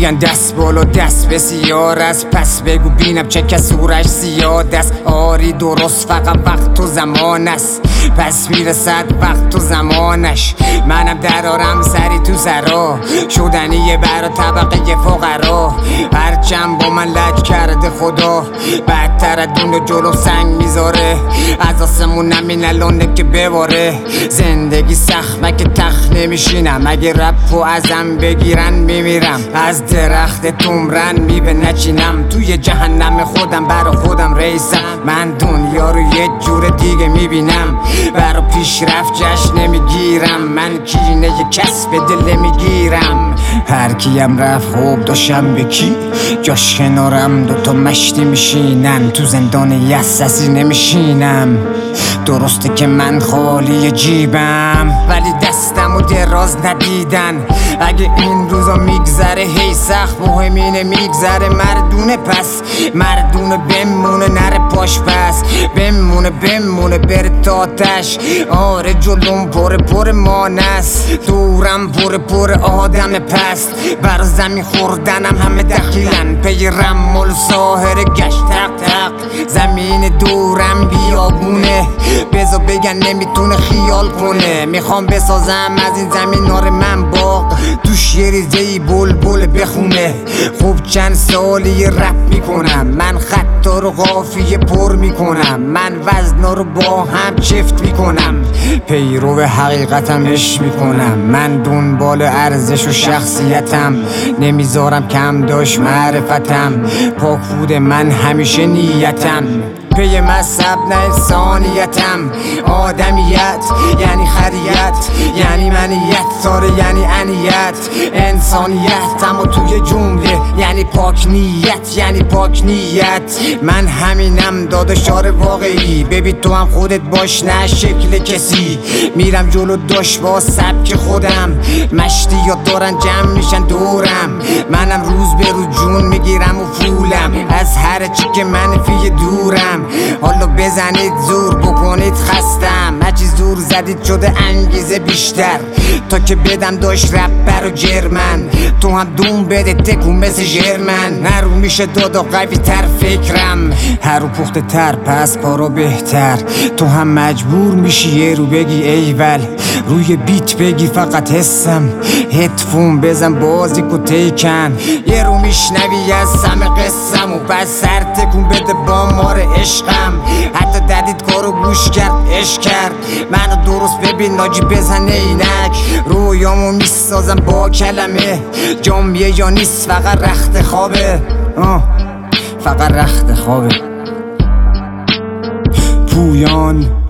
میگن دست بالا دست بسیار است، پس بگو بینم چه کس سورش زیاد است. آری درست فقط وقت و زمان است، پس میرسد وقت و زمانش. منم درارم سری تو سرا، شدنیه برا طبقه فقرا. هرچند با من لج کرده خدا، بدتر از دون جلو سنگ میذاره. از آسمون همین الانه که بباره. زندگی سخت مگه تخت نمیشینم، اگه رپ و ازم بگیرن میمیرم. از درخت تمرن میوه نچینم، توی جهنم خودم برا خودم ریسم. من دنیا رو یه جور دیگه میبینم، برا پیشرفت جشن نمیگیرم. من کینه ی کس به دل نمیگیرم. هر کیم رفت خوب داشتم به کی، جاش کنارم دوتا مشتی میشینن. تو زندان یسسی نمیشینم، درسته که من خالی جیبم ولی دستم و دراز ندیدن. اگه این روزا میگذره هی سخت، مهم اینه میگذره مردونه. پس مردونه بمونه نره پاش، پس بمونه بره تاتش. آره جلوم پر مانست، دورم پر آدم پست. برا زمین خوردنم همه دخیلن، پی رمال ساهر گشت تق تق. زمین دورم بیابونه، بزا بگن نمیتونه خیال کنه. میخوام بسازم از این زمین آره من باغ، توش یه ریزه‌ای بلبل بخونه. خوب چند سالی رپ میکنم، من خطا رو قافیه پر میکنم. من وزنا رو با هم چفت میکنم، پیرو حقیقتم عشق میکنم. من دنبال ارزش و شخصیتم، نمیذارم کم داشت معرفتم. پاک بود من همیشه نیتم، پی مذهب نه انسانیتم. آدمیت یعنی خریت، یعنی منیت، ساره یعنی انیت. انسانیت اما توی جمله یعنی پاک نیت، یعنی پاک نیت. من همینم داداشار واقعی، ببین تو هم خودت باش نه شکل کسی. میرم جلو داش با سبک خودم، مشتی یا دارن جمع میشن دورم. منم روز به روز جون میگیرم و فولم، از هر چی که منفی دورم. حالا بزنید زور بکنید خستم، هرچی زور زدید شده انگیزه بیشتر. تا که بدم داشت رپر و جرمن، تو هم دوم بده تکون مثل جرمن. نرو میشه دادا قوی تر فکرم، هر رو پخته تر پس کارو بهتر. تو هم مجبور میشی یه رو بگی ایول، روی بیت بگی فقط حسم. هدفون بزن بازی کو تیکن، یه رو میشنوی از سم قسم و بس سر تکون بده با مار عشقم. حتی ددید کارو گوش کرد عشق کرد، منو درست ببین ناجی بزن اینک. رویامو میسازم با کلمه، جامیه یا نیست فقط رخت خوابه. فقط رخت خوابه. پویان